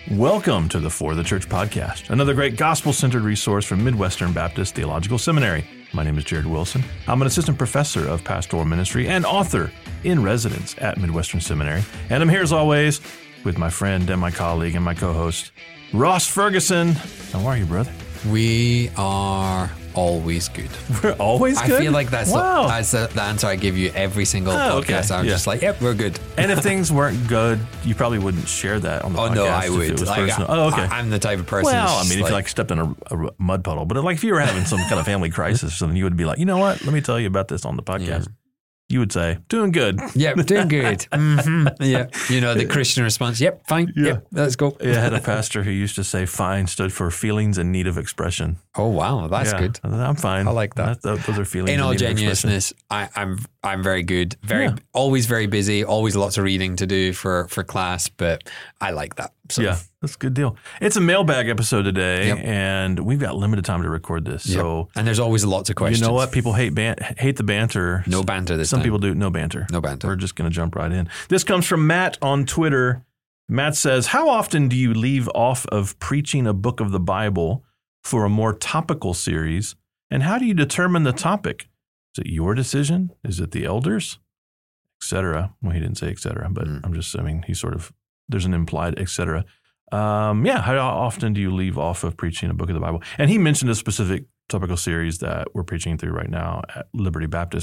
Welcome to the For the Church podcast, another great gospel-centered resource from Midwestern Baptist Theological Seminary. My name is Jared Wilson. I'm an assistant professor of pastoral ministry and author in residence at Midwestern Seminary. And I'm here as always with my friend and my colleague and my co-host, Ross Ferguson. How are you, brother? We are always good. We're always good? I feel like that's wow. the answer I give you every single podcast. Okay. I'm just like, yep, we're good. And if things weren't good, you probably wouldn't share that on the podcast. Oh, no, I if would. It was Like, personal. Okay. I'm the type of person. Well, I mean, if you stepped in a mud puddle, but if you were having some kind of family crisis, then you would be like, you know what? Let me tell you about this on the podcast. Yeah. You would say, doing good. Yep, doing good. Mm-hmm. Yeah. You know, the Christian response, yep, fine. Yeah. Yep, let's go. Yeah, I had a pastor who used to say fine stood for feelings in need of expression. Oh, wow. That's good. I'm fine. I like that. Those are feelings in all need genuineness, I'm very good. Always very busy. Always lots of reading to do for class, but I like that. So. Yeah, that's a good deal. It's a mailbag episode today, and we've got limited time to record this. Yep. So, and there's always lots of questions. You know what? People hate the banter. No banter this time. Some people do. No banter. No banter. We're just going to jump right in. This comes from Matt on Twitter. Matt says, how often do you leave off of preaching a book of the Bible for a more topical series? And how do you determine the topic? Is it your decision? Is it the elders? Etc. Well, he didn't say etc., but there's an implied etc. How often do you leave off of preaching a book of the Bible? And he mentioned a specific topical series that we're preaching through right now at Liberty Baptist.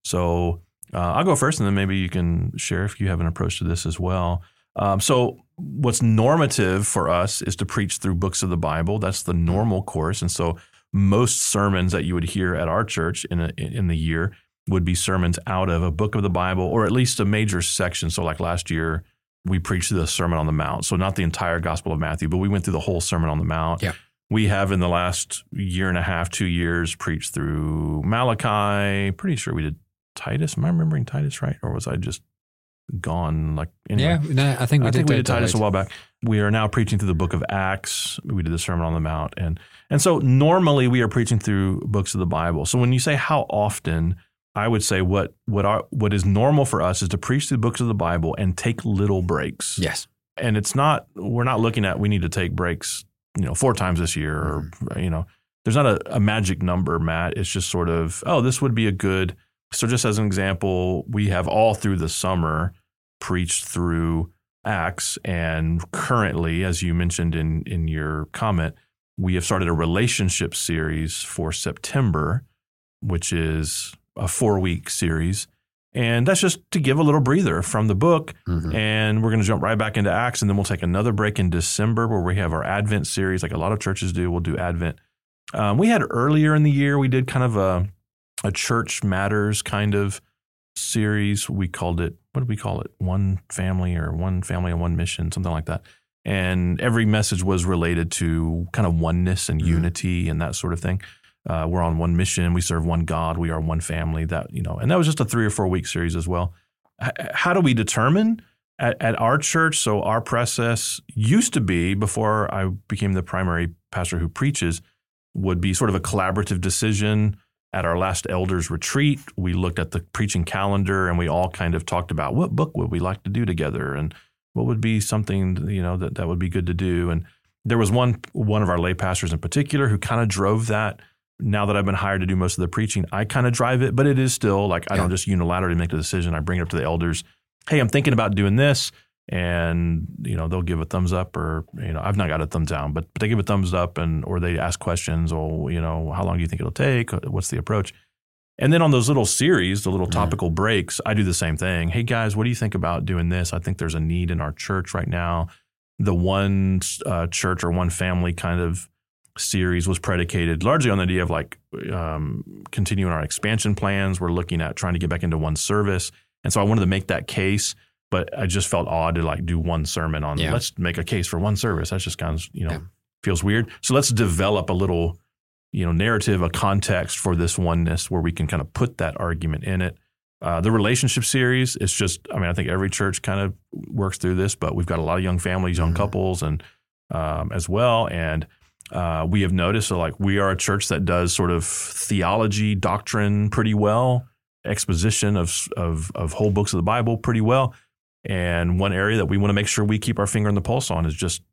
So I'll go first, and then maybe you can share if you have an approach to this as well. So what's normative for us is to preach through books of the Bible. That's the normal course. And so most sermons that you would hear at our church in the year would be sermons out of a book of the Bible, or at least a major section. So like last year, we preached the Sermon on the Mount. So not the entire Gospel of Matthew, but we went through the whole Sermon on the Mount. Yeah. We have in the last year and a half, 2 years, preached through Malachi. Pretty sure we did Titus. Am I remembering Titus right? Or was I just gone? Anyway. Yeah, I think we did Titus a while back. We are now preaching through the book of Acts. We did the Sermon on the Mount. And so normally we are preaching through books of the Bible. So when you say how often, I would say what is normal for us is to preach through books of the Bible and take little breaks. Yes. And we're not looking at we need to take breaks, 4 times this year or, there's not a magic number, Matt. It's just sort of, this would be a good. So just as an example, we have all through the summer preached through Acts. And currently, as you mentioned in your comment, we have started a relationship series for September, which is a 4-week series. And that's just to give a little breather from the book. Mm-hmm. And we're going to jump right back into Acts. And then we'll take another break in December where we have our Advent series, like a lot of churches do. We'll do Advent. We had earlier in the year, we did kind of a Church Matters kind of series. We called it, what did we call it? One family and one mission, something like that. And every message was related to kind of oneness and unity and that sort of thing. We're on one mission. We serve one God. We are one family. And that was just a 3 or 4 week series as well. How do we determine at our church? So our process used to be, before I became the primary pastor who preaches, would be sort of a collaborative decision. At our last elders retreat, we looked at the preaching calendar and we all kind of talked about what book would we like to do together and what would be something, that would be good to do. And there was one of our lay pastors in particular who kind of drove that. Now that I've been hired to do most of the preaching, I kind of drive it, but it is still I don't just unilaterally make the decision. I bring it up to the elders. Hey, I'm thinking about doing this. And, they'll give a thumbs up or, I've not got a thumbs down, but they give a thumbs up or they ask questions or, how long do you think it'll take? What's the approach? And then on those little series, the little topical breaks, I do the same thing. Hey guys, what do you think about doing this? I think there's a need in our church right now. The one church or one family kind of series was predicated largely on the idea of continuing our expansion plans. We're looking at trying to get back into one service. And so I wanted to make that case. But I just felt odd to do one sermon on, let's make a case for one service. That's just kind of, feels weird. So let's develop a little, narrative, a context for this oneness where we can kind of put that argument in it. The relationship series, it's just, I think every church kind of works through this, but we've got a lot of young families, young couples and as well. And we have noticed, we are a church that does sort of theology, doctrine pretty well, exposition of whole books of the Bible pretty well. And one area that we want to make sure we keep our finger on the pulse on is just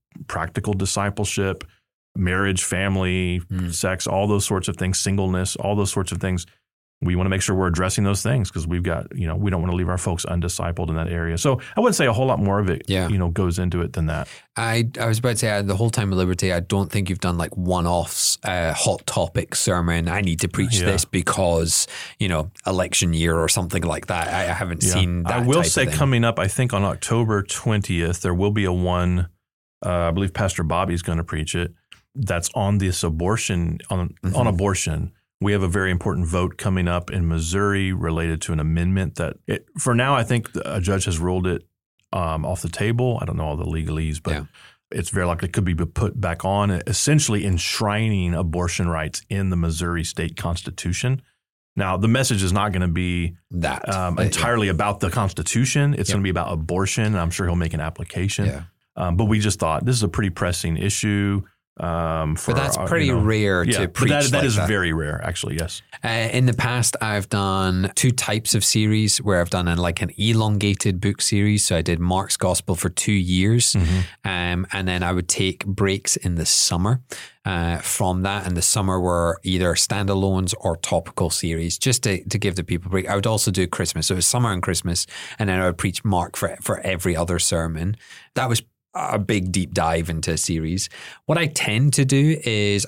practical discipleship, marriage, family, sex, all those sorts of things, singleness, all those sorts of things. We want to make sure we're addressing those things because we've got, we don't want to leave our folks undiscipled in that area. So I wouldn't say a whole lot more of it, goes into it than that. I was about to say the whole time of Liberty, I don't think you've done like one-offs, hot topic sermon. I need to preach this because, election year or something like that. I haven't seen that. I will say coming up, I think on October 20th, there will be a one, I believe Pastor Bobby's going to preach it. That's on this abortion, on abortion. We have a very important vote coming up in Missouri related to an amendment that for now, I think a judge has ruled it off the table. I don't know all the legalese, but it's very likely it could be put back on, essentially enshrining abortion rights in the Missouri state constitution. Now, the message is not going to be that entirely about the Constitution. It's going to be about abortion, and I'm sure he'll make an application. Yeah. But we just thought this is a pretty pressing issue. But that's pretty rare to preach. But that is very rare, actually, yes. In the past, I've done 2 types of series where I've done an elongated book series. So I did Mark's Gospel for 2 years. And then I would take breaks in the summer from that. And the summer were either standalones or topical series, just to give the people a break. I would also do Christmas. So it was summer and Christmas. And then I would preach Mark for every other sermon. That was a big deep dive into a series. What I tend to do is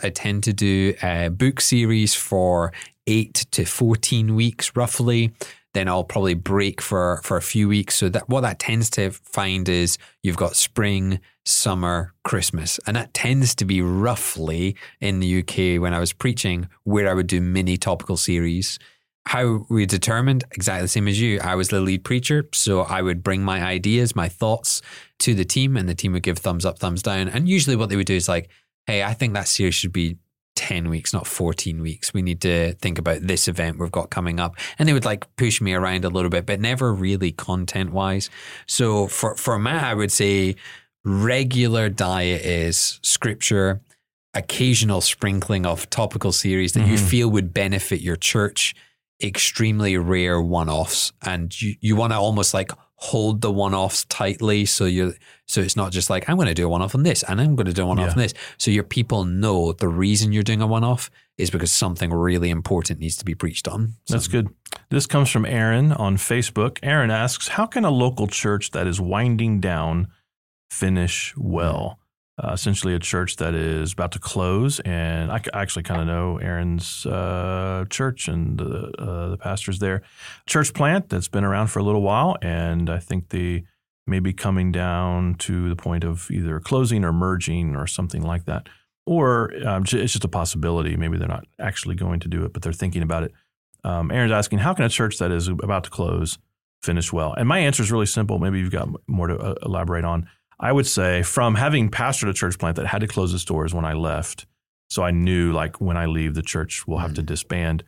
a book series for 8 to 14 weeks roughly. Then I'll probably break for a few weeks. So that what that tends to find is you've got spring, summer, Christmas. And that tends to be roughly in the UK when I was preaching where I would do mini topical series. How we determined, exactly the same as you. I was the lead preacher, so I would bring my ideas, my thoughts to the team, and the team would give thumbs up, thumbs down. And usually what they would do is like, hey, I think that series should be 10 weeks, not 14 weeks. We need to think about this event we've got coming up. And they would push me around a little bit, but never really content-wise. So for Matt, I would say regular diet is scripture, occasional sprinkling of topical series that you feel would benefit your church, extremely rare one-offs, and you want to almost hold the one-offs tightly so it's not just I'm going to do a one-off on this and I'm going to do a one-off on this. So your people know the reason you're doing a one-off is because something really important needs to be preached on. So. That's good. This comes from Aaron on Facebook. Aaron asks, how can a local church that is winding down finish well? Essentially a church that is about to close, and I actually kind of know Aaron's church and the pastors there. Church plant that's been around for a little while, and I think they may be coming down to the point of either closing or merging or something like that. Or it's just a possibility. Maybe they're not actually going to do it, but they're thinking about it. Aaron's asking, how can a church that is about to close finish well? And my answer is really simple. Maybe you've got more to elaborate on. I would say from having pastored a church plant that had to close its doors when I left, so I knew when I leave, the church will have to disband.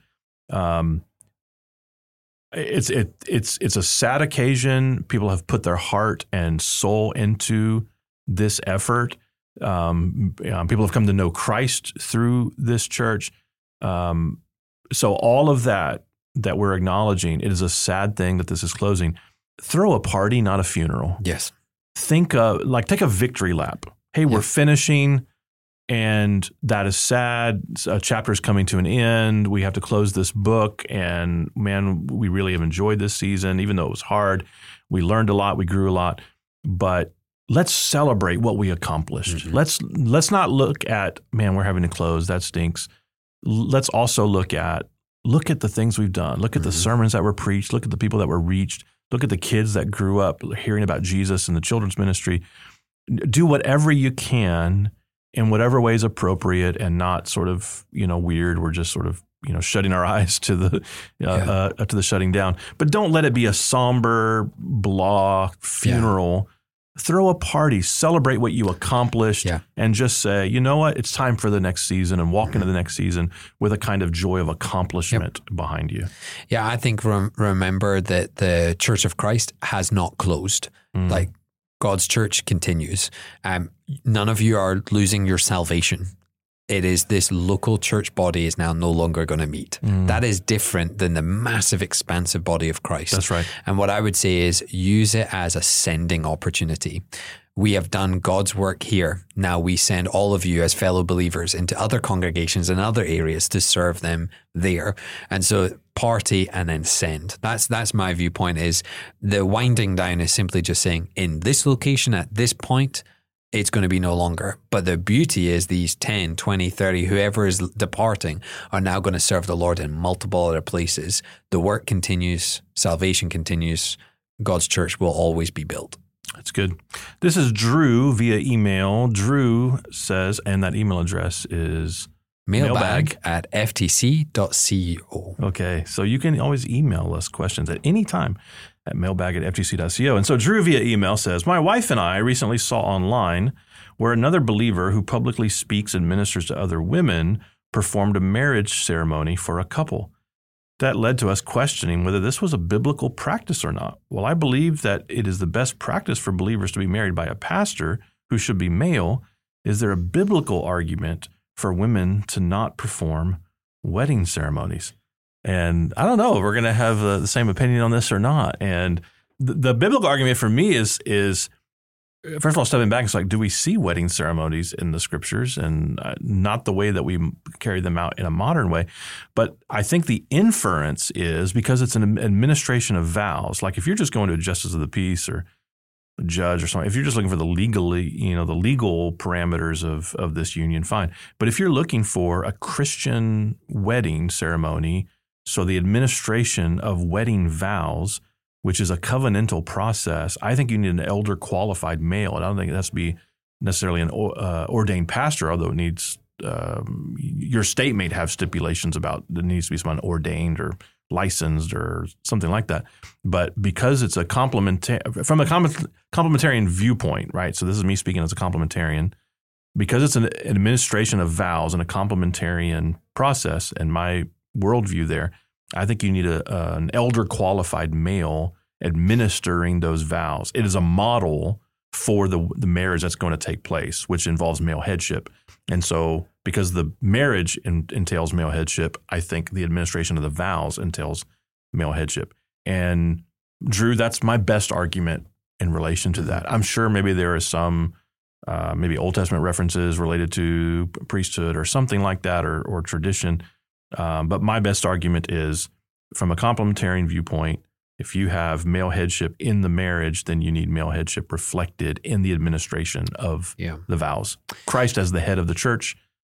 It's a sad occasion. People have put their heart and soul into this effort. People have come to know Christ through this church. So all of that we're acknowledging, it is a sad thing that this is closing. Throw a party, not a funeral. Yes. Think of take a victory lap. Hey, we're finishing, and that is sad. A chapter is coming to an end. We have to close this book, and man, we really have enjoyed this season, even though it was hard. We learned a lot. We grew a lot, but let's celebrate what we accomplished. Let's not look at, man, we're having to close. That stinks. Let's also look at the things we've done. Look at the sermons that were preached. Look at the people that were reached. Look at the kids that grew up hearing about Jesus and the children's ministry. Do whatever you can in whatever way is appropriate and not sort of, weird. We're just sort of, shutting our eyes to the shutting down. But don't let it be a somber, blah funeral. Throw a party, celebrate what you accomplished, and just say, you know what, it's time for the next season, and walk into the next season with a kind of joy of accomplishment behind you. Yeah, I think remember that the Church of Christ has not closed. God's church continues. None of you are losing your salvation it is this local church body is now no longer going to meet. That is different than the massive, expansive body of Christ. That's right. And what I would say is use it as a sending opportunity. We have done God's work here. Now we send all of you as fellow believers into other congregations and other areas to serve them there. And so party and then send. That's my viewpoint. Is the winding down is simply just saying in this location at this point, it's going to be no longer. But the beauty is these 10, 20, 30, whoever is departing are now going to serve the Lord in multiple other places. The work continues. Salvation continues. God's church will always be built. That's good. This is Drew via email. Drew says, and that email address is mailbag@ftc.co. Okay, so you can always email us questions at any time at mailbag@ftc.co. And so Drew via email says, my wife and I recently saw online where another believer who publicly speaks and ministers to other women performed a marriage ceremony for a couple. That led to us questioning whether this was a biblical practice or not. Well, I believe that it is the best practice for believers to be married by a pastor who should be male. Is there a biblical argument for women to not perform wedding ceremonies? And I don't know, we're going to have the same opinion on this or not. And the biblical argument for me is first of all, stepping back, it's like, do we see wedding ceremonies in the scriptures? And not the way that we carry them out in a modern way. But I think the inference is because it's an administration of vows. Like if you're just going to a justice of the peace or a judge or something, if you're just looking for the legal parameters of this union, fine. But if you're looking for a Christian wedding ceremony, so the administration of wedding vows, which is a covenantal process, I think you need an elder qualified male. And I don't think it has to be necessarily an ordained pastor, although it needs, your state may have stipulations about there needs to be someone ordained or licensed or something like that. But because it's from a complementarian viewpoint, right? So this is me speaking as a complementarian. Because it's an administration of vows and a complementarian process, and my worldview there, I think you need an elder qualified male administering those vows. It is a model for the marriage that's going to take place, which involves male headship. And so because the marriage entails male headship, I think the administration of the vows entails male headship. And Drew, that's my best argument in relation to that. I'm sure maybe there is some maybe Old Testament references related to priesthood or something like that or tradition. But my best argument is from a complementarian viewpoint, if you have male headship in the marriage, then you need male headship reflected in the administration of the vows. Christ as the head of the church,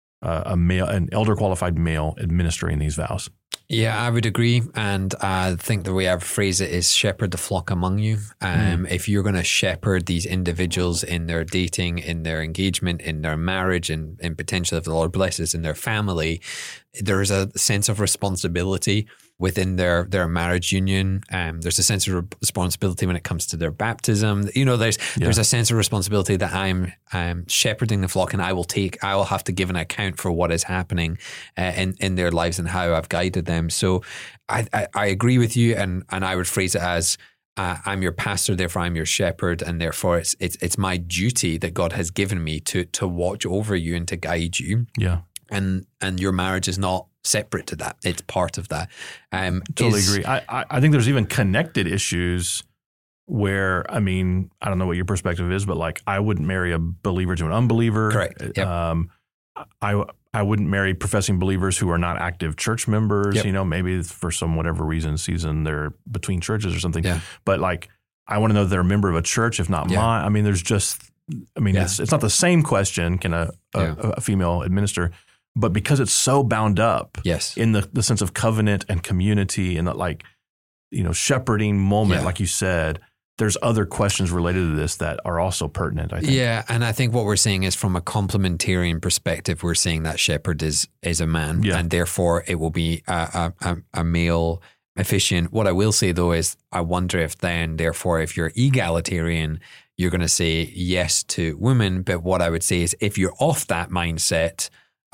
an elder qualified male administering these vows. Yeah, I would agree. And I think the way I would phrase it is shepherd the flock among you. If you're going to shepherd these individuals in their dating, in their engagement, in their marriage, and potentially if the Lord blesses in their family, there is a sense of responsibility within their marriage union. There's a sense of responsibility when it comes to their baptism. There's a sense of responsibility that I'm shepherding the flock, and I will have to give an account for what is happening in their lives and how I've guided them. So I agree with you, and I would phrase it as I'm your pastor, therefore I'm your shepherd, and therefore it's my duty that God has given me to watch over you and to guide you. Yeah. And your marriage is not separate to that. It's part of that. Totally agree. I think there's even connected issues where, I mean, I don't know what your perspective is, but like I wouldn't marry a believer to an unbeliever. Correct. Yep. I wouldn't marry professing believers who are not active church members. Yep. Maybe for some whatever season they're between churches or something. Yeah. But like I want to know that they're a member of a church, if not mine. I mean, it's not the same question. Can a female administer? But because it's so bound up in the sense of covenant and community and that shepherding moment, like you said, there's other questions related to this that are also pertinent, I think. Yeah, and I think what we're saying is from a complementarian perspective, we're saying that shepherd is a man, and therefore it will be a male officiant. What I will say though is I wonder if if you're egalitarian, you're going to say yes to women. But what I would say is if you're off that mindset,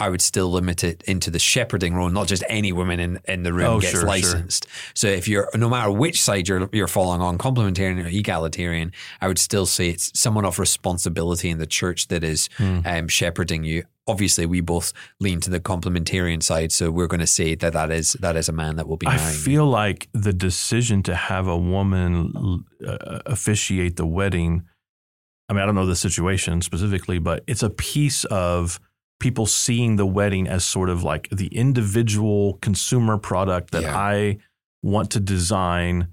I would still limit it into the shepherding role, not just any woman in the room gets licensed. So if you're, no matter which side you're falling on, complementarian or egalitarian, I would still say it's someone of responsibility in the church that is shepherding you. Obviously, we both lean to the complementarian side, so we're going to say that is a man that will be marrying. I feel like the decision to have a woman officiate the wedding, I mean, I don't know the situation specifically, but it's a piece of people seeing the wedding as sort of like the individual consumer product that I want to design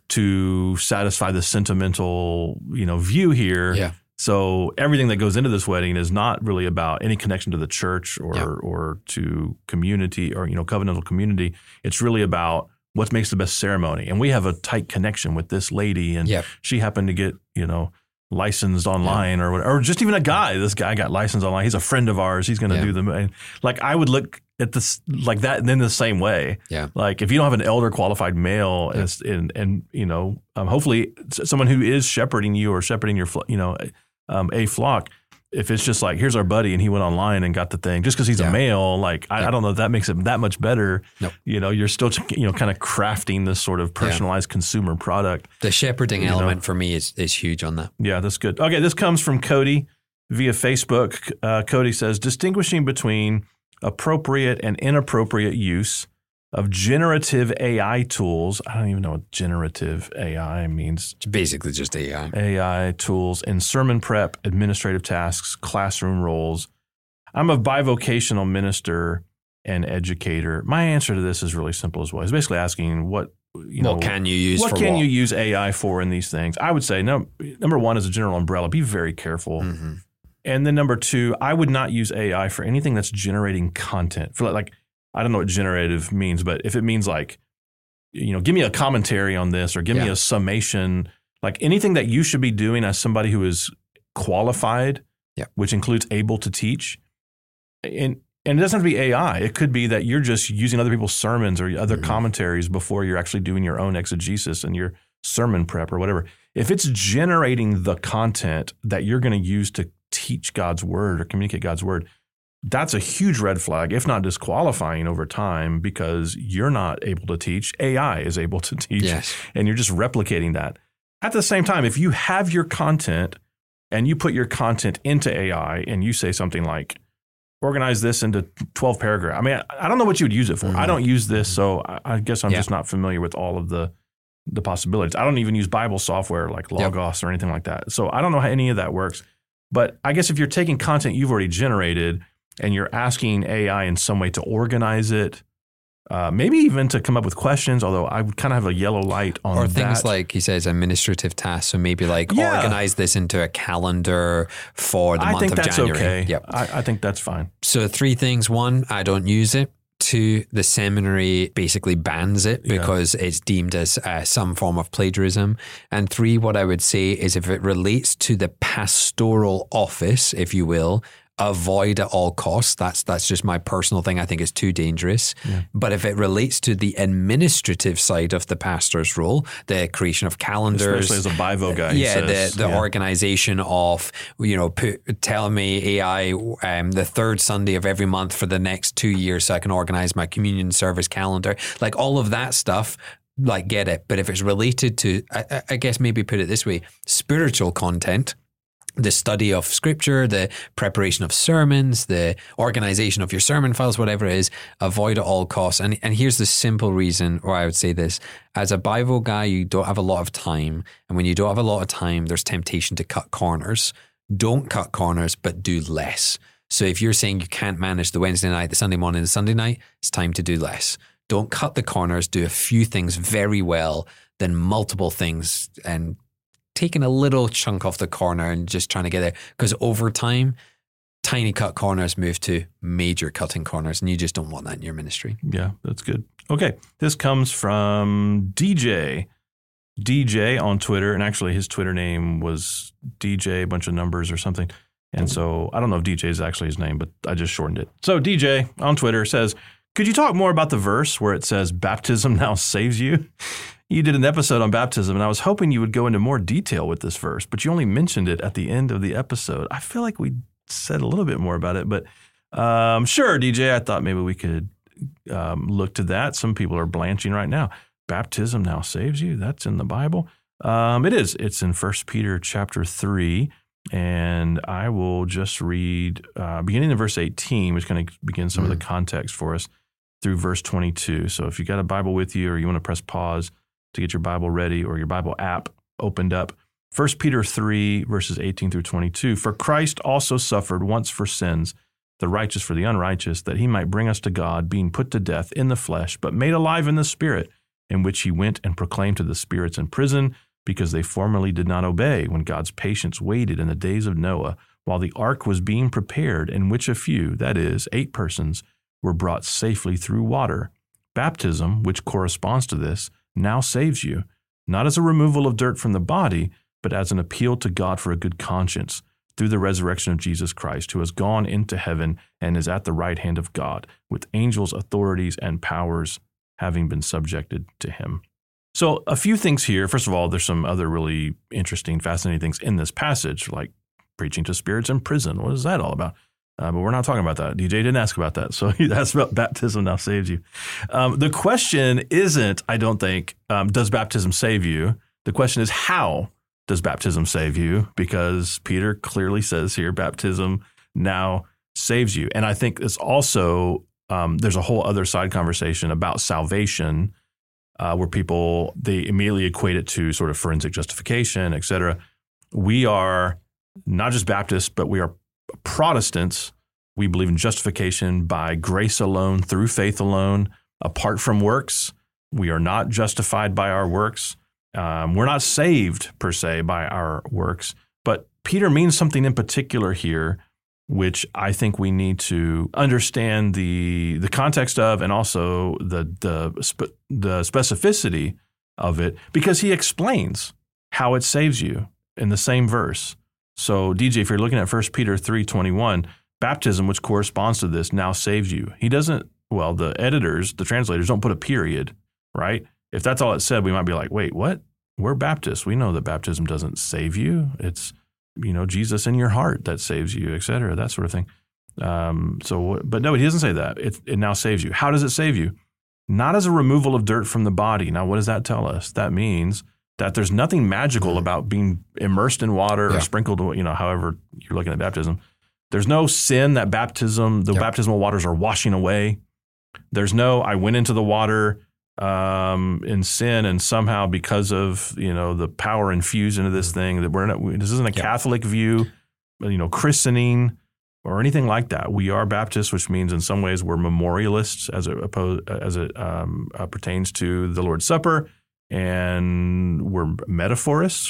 to satisfy the sentimental, view here. Yeah. So everything that goes into this wedding is not really about any connection to the church or to community or, covenantal community. It's really about what makes the best ceremony. And we have a tight connection with this lady, and she happened to get, licensed online or whatever, or just even a guy. This guy got licensed online. He's a friend of ours. He's going to do the, like, I would look at this like that and then the same way. Yeah. Like if you don't have an elder qualified male and hopefully someone who is shepherding you or shepherding your, a flock, if it's just like, here's our buddy and he went online and got the thing just because he's a male, like I don't know if that makes it that much better. Nope. You're still, kind of crafting this sort of personalized consumer product. The shepherding element for me is huge on that. Yeah, that's good. Okay, this comes from Cody via Facebook. Cody says, distinguishing between appropriate and inappropriate use of generative AI tools. I don't even know what generative AI means. It's basically just AI. AI tools in sermon prep, administrative tasks, classroom roles. I'm a bivocational minister and educator. My answer to this is really simple as well. It's basically asking what can you use you use AI for in these things? I would say number one is a general umbrella. Be very careful. Mm-hmm. And then number two, I would not use AI for anything that's generating content. For like I don't know what generative means, but if it means like, give me a commentary on this or give me a summation, like anything that you should be doing as somebody who is qualified, which includes able to teach. And it doesn't have to be AI. It could be that you're just using other people's sermons or other commentaries before you're actually doing your own exegesis and your sermon prep or whatever. If it's generating the content that you're going to use to teach God's word or communicate God's word, that's a huge red flag, if not disqualifying over time, because you're not able to teach. AI is able to teach, and you're just replicating that. At the same time, if you have your content and you put your content into AI and you say something like, organize this into 12 paragraphs. I mean, I don't know what you would use it for. Mm-hmm. I don't use this, so I guess I'm just not familiar with all of the possibilities. I don't even use Bible software like Logos or anything like that. So I don't know how any of that works. But I guess if you're taking content you've already generated and you're asking AI in some way to organize it, maybe even to come up with questions, although I would kind of have a yellow light on that. Or things like, he says, administrative tasks. So maybe like organize this into a calendar for the month of January. I think that's okay. Yep. I think that's fine. So 3 things. 1, I don't use it. 2, the seminary basically bans it because it's deemed as some form of plagiarism. And 3, what I would say is if it relates to the pastoral office, if you will, avoid at all costs. That's just my personal thing. I think it's too dangerous. Yeah. But if it relates to the administrative side of the pastor's role, the creation of calendars, especially as a Bivo guy, the organization of tell me AI the 3rd Sunday of every month for the next 2 years, so I can organize my communion service calendar, like all of that stuff. Like, get it. But if it's related to, I guess maybe put it this way, spiritual content, the study of scripture, the preparation of sermons, the organization of your sermon files, whatever it is, avoid at all costs. And here's the simple reason why I would say this. As a Bivo guy, you don't have a lot of time. And when you don't have a lot of time, there's temptation to cut corners. Don't cut corners, but do less. So if you're saying you can't manage the Wednesday night, the Sunday morning, the Sunday night, it's time to do less. Don't cut the corners. Do a few things very well, then multiple things, and taking a little chunk off the corner and just trying to get there. Because over time, tiny cut corners move to major cutting corners, and you just don't want that in your ministry. Yeah, that's good. Okay, this comes from DJ. DJ on Twitter, and actually his Twitter name was DJ, a bunch of numbers or something. And so I don't know if DJ is actually his name, but I just shortened it. So DJ on Twitter says, could you talk more about the verse where it says baptism now saves you? You did an episode on baptism, and I was hoping you would go into more detail with this verse, but you only mentioned it at the end of the episode. I feel like we said a little bit more about it, but Sure, DJ, I thought maybe we could look to that. Some people are blanching right now. Baptism now saves you. That's in the Bible. It is. It's in 1 Peter chapter 3. And I will just read beginning in verse 18, which kind of begins some of the context for us through verse 22. So if you got a Bible with you or you want to press pause to get your Bible ready or your Bible app opened up, 1 Peter 3, verses 18 through 22. For Christ also suffered once for sins, the righteous for the unrighteous, that he might bring us to God, being put to death in the flesh, but made alive in the Spirit, in which he went and proclaimed to the spirits in prison, because they formerly did not obey, when God's patience waited in the days of Noah, while the ark was being prepared, in which a few, that is, 8 persons, were brought safely through water. Baptism, which corresponds to this, now saves you, not as a removal of dirt from the body, but as an appeal to God for a good conscience, through the resurrection of Jesus Christ, who has gone into heaven and is at the right hand of God, with angels, authorities, and powers having been subjected to him. So a few things here. First of all, there's some other really interesting, fascinating things in this passage, like preaching to spirits in prison. What is that all about? But we're not talking about that. DJ didn't ask about that. So he asked about baptism now saves you. The question isn't, I don't think, does baptism save you? The question is, how does baptism save you? Because Peter clearly says here, baptism now saves you. And I think it's also, there's a whole other side conversation about salvation, where people, they immediately equate it to sort of forensic justification, et cetera. We are not just Baptists, but we are Protestants. We believe in justification by grace alone, through faith alone, apart from works. We are not justified by our works. We're not saved, per se, by our works. But Peter means something in particular here, which I think we need to understand the context of, and also the specificity of it, because he explains how it saves you in the same verse. So, DJ, if you're looking at 1 Peter 3:21, baptism, which corresponds to this, now saves you. He doesn't, well, the editors, the translators don't put a period, right? If that's all it said, we might be like, wait, what? We're Baptists. We know that baptism doesn't save you. It's, Jesus in your heart that saves you, et cetera, that sort of thing. But no, he doesn't say that. It now saves you. How does it save you? Not as a removal of dirt from the body. Now, what does that tell us? That means that there's nothing magical about being immersed in water or sprinkled, however you're looking at baptism. There's no sin that baptismal waters are washing away. There's no, I went into the water in sin, and somehow because of the power infused into this thing, that this isn't a Catholic view, christening or anything like that. We are Baptists, which means in some ways we're memorialists as it pertains to the Lord's Supper, and we're metaphorists.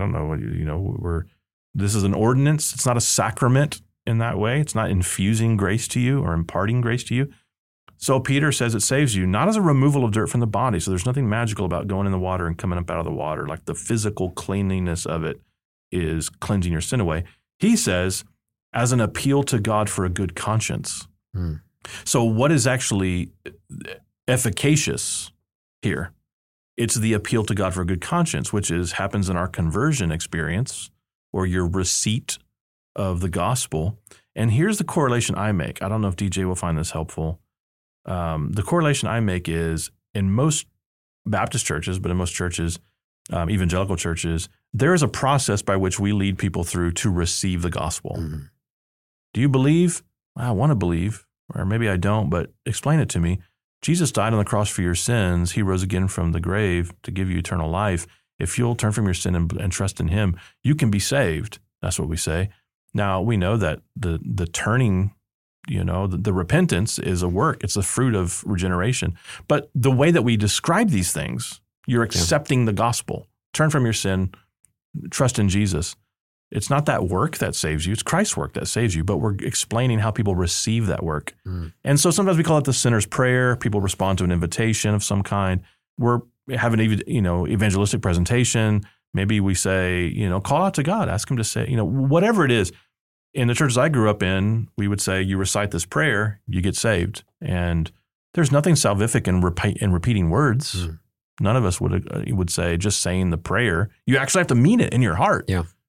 This is an ordinance. It's not a sacrament in that way. It's not infusing grace to you or imparting grace to you. So Peter says it saves you, not as a removal of dirt from the body. So there's nothing magical about going in the water and coming up out of the water. Like the physical cleanliness of it is cleansing your sin away. He says, as an appeal to God for a good conscience. So what is actually efficacious here? It's the appeal to God for a good conscience, which happens in our conversion experience or your receipt of the gospel. And here's the correlation I make. I don't know if DJ will find this helpful. The correlation I make is in most Baptist churches, but in most churches, evangelical churches, there is a process by which we lead people through to receive the gospel. Do you believe? I want to believe, or maybe I don't, but explain it to me. Jesus died on the cross for your sins. He rose again from the grave to give you eternal life. If you'll turn from your sin and trust in him, you can be saved. That's what we say. Now, we know that the turning, the repentance is a work. It's a fruit of regeneration. But the way that we describe these things, you're accepting the gospel. Turn from your sin, trust in Jesus. It's not that work that saves you. It's Christ's work that saves you, but we're explaining how people receive that work. And so sometimes we call it the sinner's prayer. People respond to an invitation of some kind. We're having evangelistic presentation. Maybe we say, call out to God, ask him to say, whatever it is. In the churches I grew up in, we would say, you recite this prayer, you get saved. And there's nothing salvific in repeating words. None of us would say just saying the prayer. You actually have to mean it in your heart.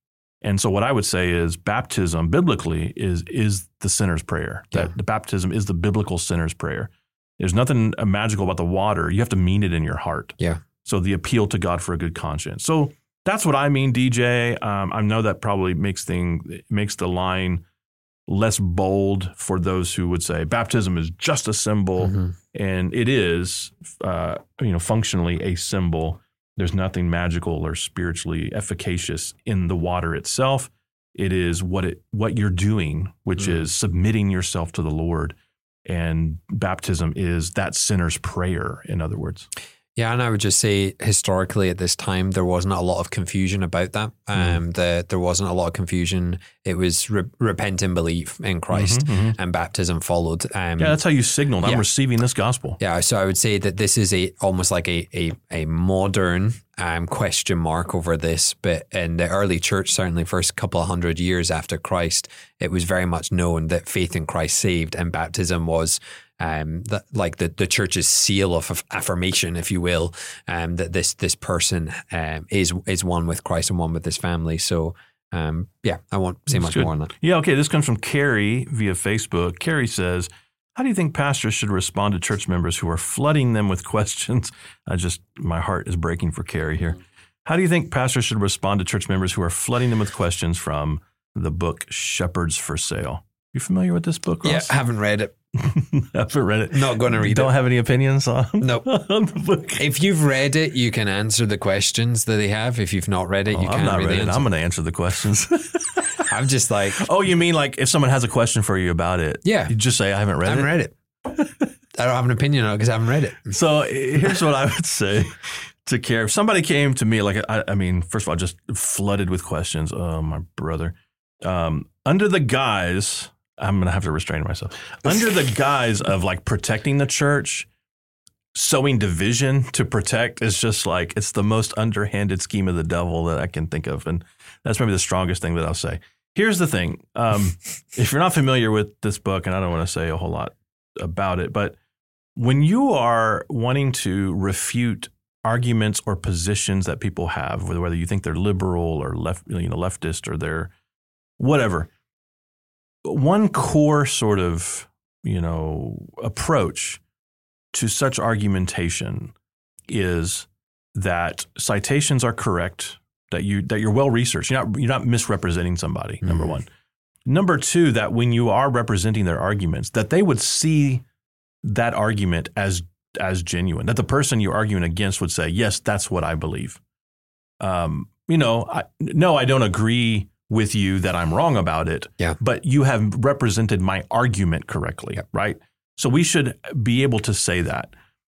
And so what I would say is baptism biblically is the sinner's prayer. That the baptism is the biblical sinner's prayer. There's nothing magical about the water. You have to mean it in your heart. Yeah. So the appeal to God for a good conscience. So that's what I mean, DJ. I know that probably makes the line less bold for those who would say baptism is just a symbol, and it is, functionally a symbol. There's nothing magical or spiritually efficacious in the water itself. It is what you're doing, which is submitting yourself to the Lord. And baptism is that sinner's prayer, in other words. Yeah, and I would just say historically at this time, there wasn't a lot of confusion about that. There wasn't a lot of confusion. It was repent and believe in Christ, and baptism followed. That's how you signaled, I'm receiving this gospel. Yeah, so I would say that this is almost like a modern question mark over this. But in the early church, certainly first couple of 100 years after Christ, it was very much known that faith in Christ saved, and baptism was the church's seal of affirmation, if you will, that this person is one with Christ and one with his family. So I won't say much more on that. Yeah, okay. This comes from Carrie via Facebook. Carrie says, how do you think pastors should respond to church members who are flooding them with questions? My heart is breaking for Carrie here. How do you think pastors should respond to church members who are flooding them with questions from the book Shepherds for Sale? You familiar with this book, Ross? Yeah, I haven't read it. Haven't read it. Not going to read it. Don't have any opinions on, nope. on the book. If you've read it, you can answer the questions that they have. If you've not read it, you can't really answer. I'm going to answer the questions. I'm just like... Oh, you mean like if someone has a question for you about it? Yeah. You just say, I haven't read it. I don't have an opinion on it because I haven't read it. So here's what I would say to Carrie. If somebody came to me, like, I mean, first of all, just flooded with questions. Oh, my brother. Under the guise... I'm going to have to restrain myself. Under the guise of like protecting the church, sowing division to protect is just like, it's the most underhanded scheme of the devil that I can think of. And that's maybe the strongest thing that I'll say. Here's the thing. If you're not familiar with this book, and I don't want to say a whole lot about it, but when you are wanting to refute arguments or positions that people have, whether you think they're liberal or leftist or they're whatever, one core sort of, approach to such argumentation is that citations are correct, that you're well researched. You're not misrepresenting somebody, number one. Number two, that when you are representing their arguments, that they would see that argument as genuine, that the person you're arguing against would say, yes, that's what I believe. I don't agree with you that I'm wrong about it, but you have represented my argument correctly, right? So we should be able to say that.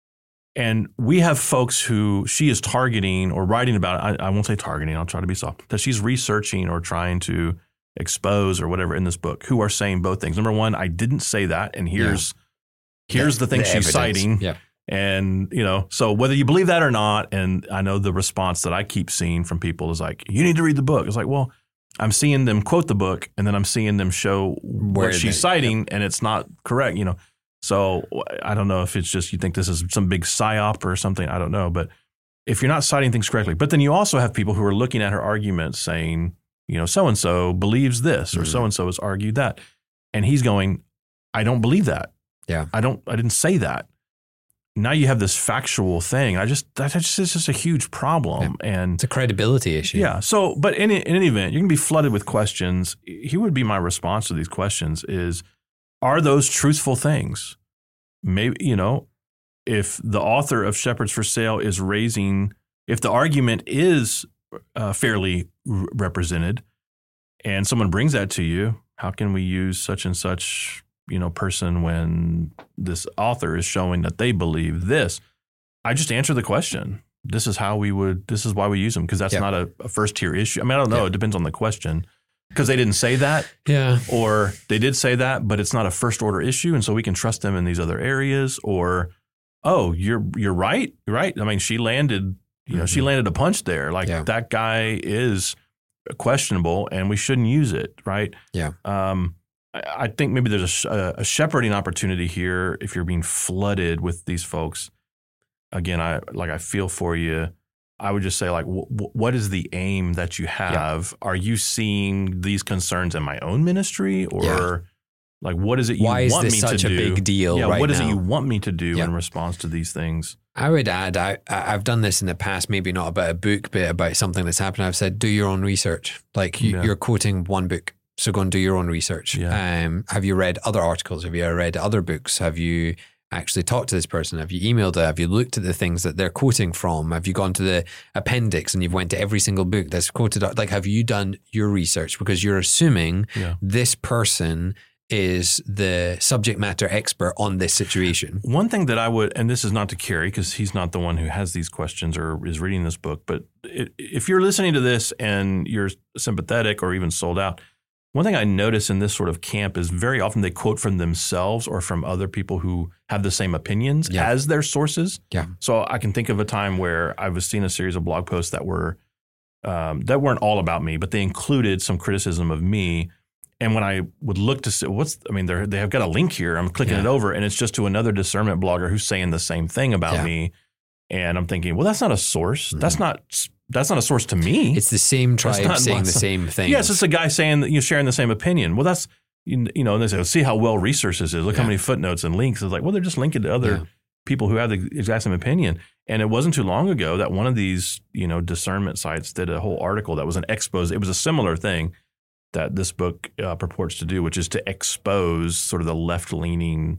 And we have folks who she is targeting or writing about, I won't say targeting, I'll try to be soft, that she's researching or trying to expose or whatever in this book, who are saying both things. Number one, I didn't say that, and here's the thing she's citing. Yeah. And, so whether you believe that or not, and I know the response that I keep seeing from people is like, you need to read the book. It's like, well, I'm seeing them quote the book, and then I'm seeing them show what she's citing, and it's not correct, So I don't know if it's just you think this is some big psyop or something. I don't know. But if you're not citing things correctly, but then you also have people who are looking at her arguments saying, so-and-so believes this or so-and-so has argued that. And he's going, I don't believe that. Yeah. I didn't say that. Now you have this factual thing. It's just a huge problem. Yeah. And it's a credibility issue. Yeah. So, but in any event, you're going to be flooded with questions. Here would be my response to these questions is, are those truthful things? Maybe, if the author of Shepherds for Sale is if the argument is fairly represented and someone brings that to you, how can we use such and such person when this author is showing that they believe this? I just answer the question. This is why we use them, because that's not a first tier issue. I mean, I don't know. Yeah. It depends on the question, because they didn't say that. Yeah. Or they did say that, but it's not a first order issue. And so we can trust them in these other areas. Or, oh, you're right. You're right. I mean, she landed a punch there. Like that guy is questionable and we shouldn't use it. Right. Yeah. I think maybe there's a shepherding opportunity here if you're being flooded with these folks. Again, I feel for you. I would just say, like, what is the aim that you have? Yeah. Are you seeing these concerns in my own ministry, or like, what is it you want me to do? Why is this such a big deal right now? What is it you want me to do in response to these things? I would add, I've done this in the past, maybe not about a book, but about something that's happened. I've said, do your own research. Like you're quoting one book, so go and do your own research. Yeah. Have you read other articles? Have you read other books? Have you actually talked to this person? Have you emailed it? Have you looked at the things that they're quoting from? Have you gone to the appendix and you've went to every single book that's quoted? Like, have you done your research? Because you're assuming this person is the subject matter expert on this situation. One thing that I would, and this is not to Carey because he's not the one who has these questions or is reading this book, but if you're listening to this and you're sympathetic or even sold out, one thing I notice in this sort of camp is very often they quote from themselves or from other people who have the same opinions as their sources. Yeah. So I can think of a time where I was seeing a series of blog posts that were that weren't all about me, but they included some criticism of me. And when I would look to see they have got a link here. I'm clicking it over, and it's just to another discernment blogger who's saying the same thing about me. And I'm thinking, well, that's not a source. Mm-hmm. That's not a source to me. It's the same tribe saying the same thing. Yes, it's a guy saying that you're sharing the same opinion. Well, that's, and they say, see how well researched this is. Look how many footnotes and links. It's like, well, they're just linking to other people who have the exact same opinion. And it wasn't too long ago that one of these, discernment sites did a whole article that was an expose. It was a similar thing that this book purports to do, which is to expose sort of the left-leaning,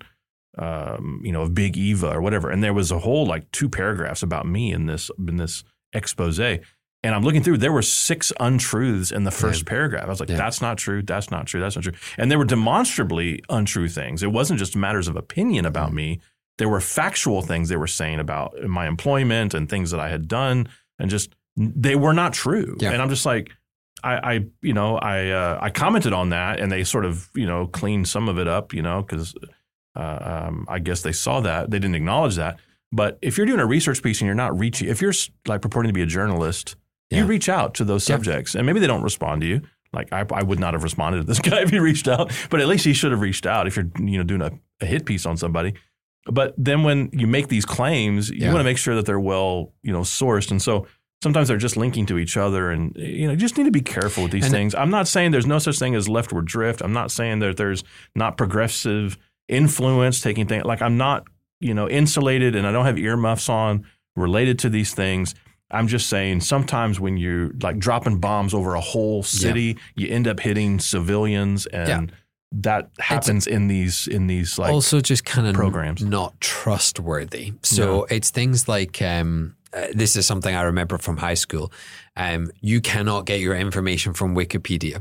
of Big Eva or whatever. And there was a whole 2 paragraphs about me in this expose. And I'm looking through, there were 6 untruths in the first paragraph. I was like, that's not true. That's not true. That's not true. And they were demonstrably untrue things. It wasn't just matters of opinion about me. There were factual things they were saying about my employment and things that I had done, and just, they were not true. Yeah. And I'm just like, I commented on that, and they sort of, cleaned some of it up, because I guess they saw that. They didn't acknowledge that. But if you're doing a research piece and you're not reaching, if you're purporting to be a journalist, you reach out to those subjects, and maybe they don't respond to you. Like I would not have responded to this guy if he reached out, but at least he should have reached out if you're doing a hit piece on somebody. But then when you make these claims, you want to make sure that they're well sourced, and so sometimes they're just linking to each other, and you just need to be careful with these things. I'm not saying there's no such thing as leftward drift. I'm not saying that there's not progressive influence taking things. Like, I'm not insulated, and I don't have earmuffs on related to these things. I'm just saying sometimes when you're dropping bombs over a whole city, you end up hitting civilians, and that happens in these also just kind of programs. Not trustworthy. So it's things like this is something I remember from high school. You cannot get your information from Wikipedia,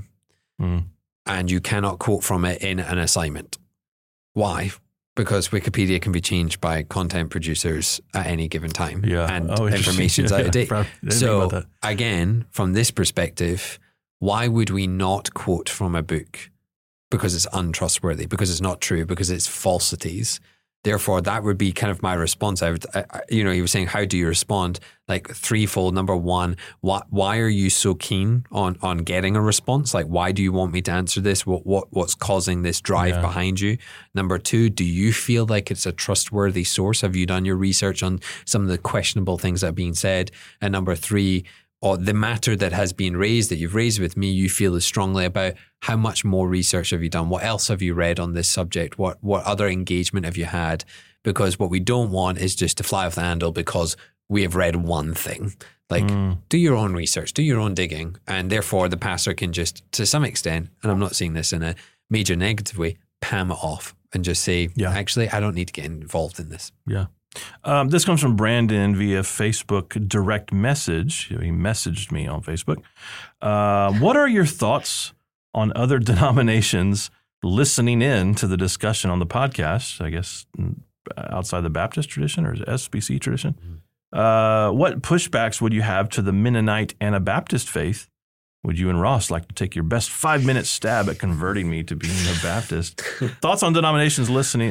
and you cannot quote from it in an assignment. Why? Because Wikipedia can be changed by content producers at any given time, and information's out of date. So again, from this perspective, why would we not quote from a book? Because it's untrustworthy, because it's not true, because it's falsities. Therefore, that would be kind of my response. He was saying, how do you respond? Threefold. Number one, why are you so keen on getting a response? Why do you want me to answer this? What's causing this drive behind you? Number two, do you feel like it's a trustworthy source? Have you done your research on some of the questionable things that are being said? And number three, the matter that has been raised, that you've raised with me, you feel as strongly about. How much more research have you done? What else have you read on this subject? What other engagement have you had? Because what we don't want is just to fly off the handle because we have read one thing. Do your own research, do your own digging. And therefore the pastor can just, to some extent, and I'm not saying this in a major negative way, palm it off and just say, actually, I don't need to get involved in this. Yeah. This comes from Brandon via Facebook direct message. He messaged me on Facebook. What are your thoughts on other denominations listening in to the discussion on the podcast, I guess, outside the Baptist tradition or SBC tradition? What pushbacks would you have to the Mennonite Anabaptist faith? Would you and Ross like to take your best 5-minute stab at converting me to being a Baptist? Thoughts on other denominations listening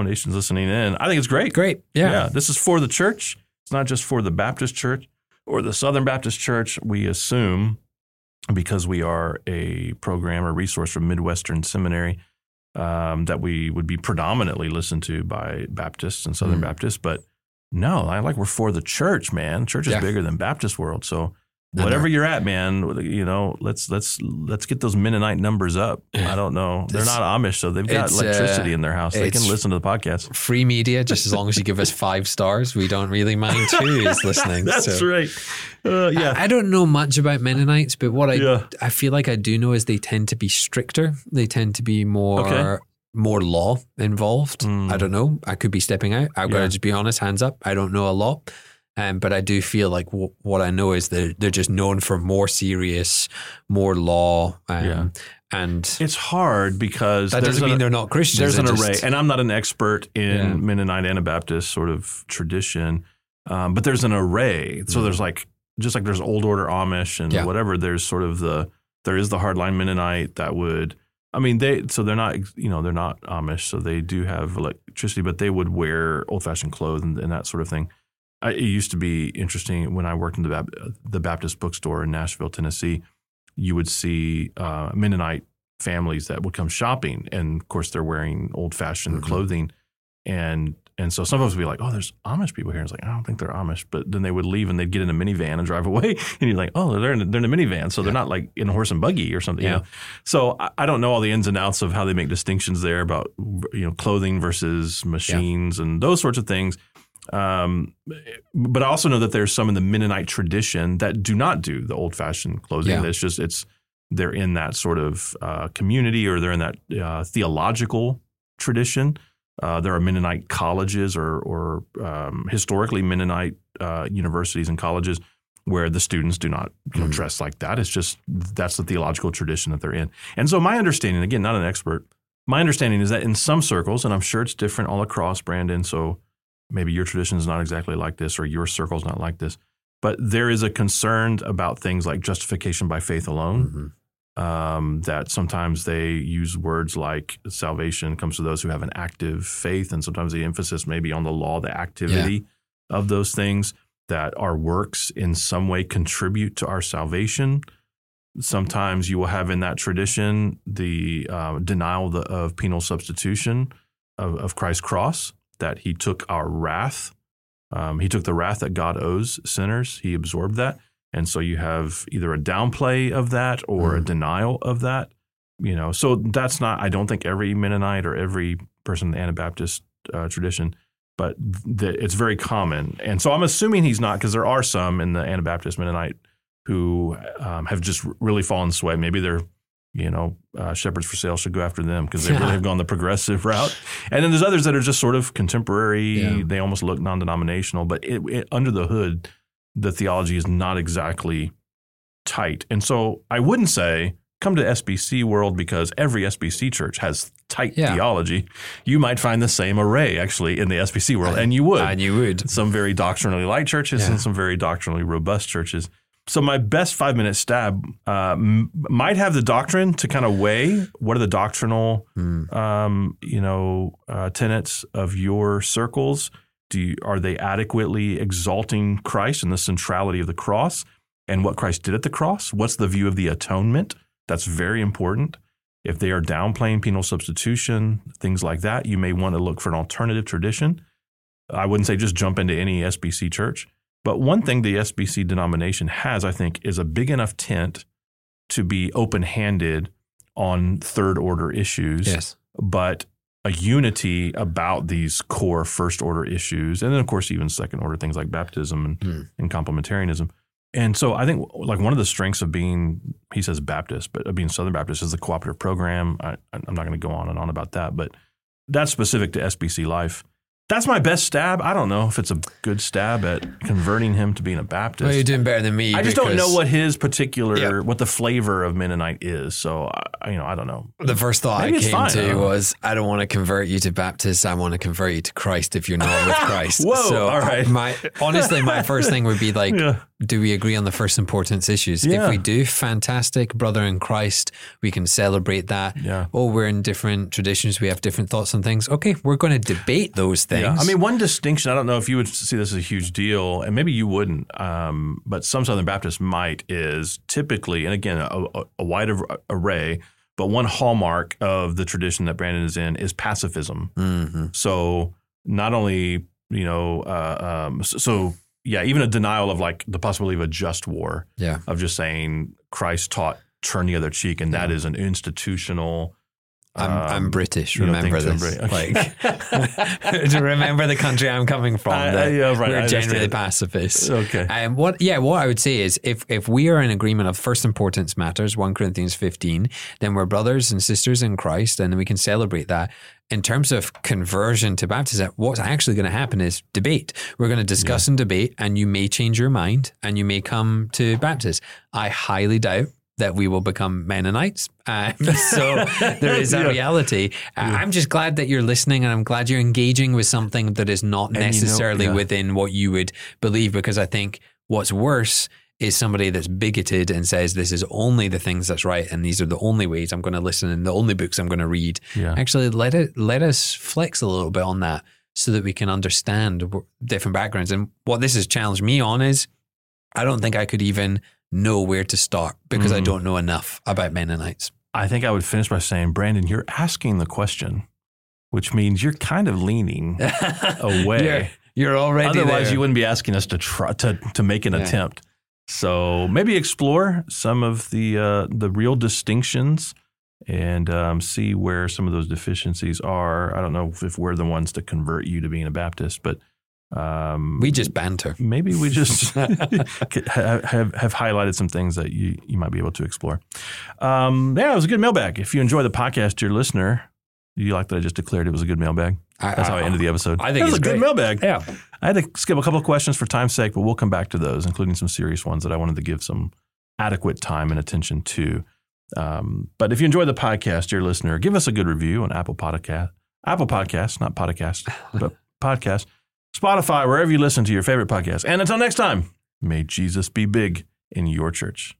in? I think it's great. Great. Yeah. This is for the church. It's not just for the Baptist church or the Southern Baptist church. We assume, because we are a program or resource from Midwestern Seminary, that we would be predominantly listened to by Baptists and Southern Baptists. But No, we're for the church, man. Church is bigger than Baptist world. So whatever you're at, man, let's get those Mennonite numbers up. I don't know. They're not Amish, so they've got electricity in their house. They can listen to the podcast. Free media, just as long as you give us 5 stars. We don't really mind who is listening. That's right. Yeah. I don't know much about Mennonites, but what I feel like I do know is they tend to be stricter. They tend to be more law involved. I don't know. I could be stepping out. I've got to just be honest, hands up. I don't know a lot. But I do feel like what I know is they're just known for more serious, more law. And it's hard because that doesn't mean they're not Christians. There's an array. And I'm not an expert in Mennonite Anabaptist sort of tradition, but there's an array. So there's just like there's Old Order Amish and whatever, there's sort of there is the hardline Mennonite that would, they're not Amish, so they do have electricity, but they would wear old-fashioned clothes and that sort of thing. It used to be interesting when I worked in the Baptist bookstore in Nashville, Tennessee. You would see Mennonite families that would come shopping, and of course they're wearing old-fashioned clothing, and so some of us would be like, "Oh, there's Amish people here." And it's like, I don't think they're Amish, but then they would leave and they'd get in a minivan and drive away, and you're like, "Oh, they're in a minivan, so they're not like in a horse and buggy or something." You know? So I don't know all the ins and outs of how they make distinctions there about clothing versus machines and those sorts of things. But I also know that there's some in the Mennonite tradition that do not do the old-fashioned clothing. They're in that sort of community, or they're in that theological tradition. There are Mennonite colleges or historically Mennonite universities and colleges where the students do not dress like that. It's just that's the theological tradition that they're in. And so my understanding, again, not an expert, my understanding is that in some circles, and I'm sure it's different all across, Brandon, so maybe your tradition is not exactly like this or your circle's not like this, but there is a concern about things like justification by faith alone, that sometimes they use words like salvation comes to those who have an active faith, and sometimes the emphasis may be on the law, the activity of those things, that our works in some way contribute to our salvation. Sometimes you will have in that tradition the denial of penal substitution of Christ's cross, that he took our wrath. He took the wrath that God owes sinners. He absorbed that. And so you have either a downplay of that or a denial of that. So that's not, I don't think every Mennonite or every person in the Anabaptist tradition, but it's very common. And so I'm assuming he's not, because there are some in the Anabaptist Mennonite who have just really fallen sway. Maybe they're Shepherds for Sale should go after them because they really have gone the progressive route. And then there's others that are just sort of contemporary. Yeah. They almost look non-denominational, but under the hood, the theology is not exactly tight. And so I wouldn't say come to SBC world because every SBC church has tight theology. You might find the same array actually in the SBC world, and you would. And you would. Some very doctrinally light churches and some very doctrinally robust churches. So my best 5-minute stab might have the doctrine to kind of weigh what are the doctrinal, tenets of your circles. Are they adequately exalting Christ and the centrality of the cross and what Christ did at the cross? What's the view of the atonement? That's very important. If they are downplaying penal substitution, things like that, you may want to look for an alternative tradition. I wouldn't say just jump into any SBC church. But one thing the SBC denomination has, I think, is a big enough tent to be open-handed on third-order issues, but a unity about these core first-order issues, and then, of course, even second-order things like baptism and complementarianism. And so I think like one of the strengths of being, he says Baptist, but of being Southern Baptist is the cooperative program. I'm not going to go on and on about that, but that's specific to SBC life. That's my best stab. I don't know if it's a good stab at converting him to being a Baptist. Well, you're doing better than me. I just don't know what his particular, what the flavor of Mennonite is. So, I don't know. The first thought I came to was, I don't want to convert you to Baptist. I want to convert you to Christ if you're not with Christ. Whoa, so all right. Honestly, my first thing would be like, do we agree on the first importance issues? Yeah. If we do, fantastic. Brother in Christ, we can celebrate that. Yeah. Oh, we're in different traditions. We have different thoughts on things. Okay, we're going to debate those things. Yeah. I mean, one distinction, I don't know if you would see this as a huge deal, and maybe you wouldn't, but some Southern Baptists might, is typically, and again, a wide array, but one hallmark of the tradition that Brandon is in is pacifism. Mm-hmm. So not only So yeah, even a denial of like the possibility of a just war. Yeah. Of just saying Christ taught turn the other cheek, and that is an institutional. I'm British. Remember this. Okay. Like, to remember the country I'm coming from. We're generally pacifists. Okay. What I would say is, if we are in agreement of first importance matters, 1 Corinthians 15, then we're brothers and sisters in Christ, and we can celebrate that. In terms of conversion to baptism, what's actually going to happen is debate. We're going to discuss and debate, and you may change your mind, and you may come to baptism. I highly doubt that we will become Mennonites. So there is a reality. I'm just glad that you're listening, and I'm glad you're engaging with something that is not necessarily within what you would believe, because I think what's worse is somebody that's bigoted and says this is only the things that's right and these are the only ways I'm going to listen and the only books I'm going to read. Yeah. Actually, let us flex a little bit on that so that we can understand different backgrounds. And what this has challenged me on is I don't think I could even know where to start because I don't know enough about Mennonites. I think I would finish by saying, Brandon, you're asking the question, which means you're kind of leaning away. You're already Otherwise, there. You wouldn't be asking us to try to make an attempt. So maybe explore some of the real distinctions and see where some of those deficiencies are. I don't know if we're the ones to convert you to being a Baptist, but we just banter. Maybe we just have highlighted some things that you might be able to explore. It was a good mailbag. If you enjoy the podcast, dear listener, you like that I just declared it was a good mailbag? That's how I ended the episode. I think it was a good mailbag. Yeah. I had to skip a couple of questions for time's sake, but we'll come back to those, including some serious ones that I wanted to give some adequate time and attention to. But if you enjoy the podcast, dear listener, give us a good review on Apple Podcasts, not podcast, but podcast. Spotify, wherever you listen to your favorite podcast. And until next time, may Jesus be big in your church.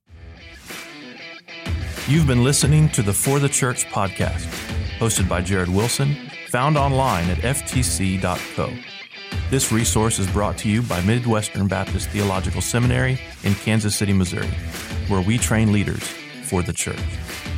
You've been listening to the For the Church podcast, hosted by Jared Wilson, found online at ftc.co. This resource is brought to you by Midwestern Baptist Theological Seminary in Kansas City, Missouri, where we train leaders for the church.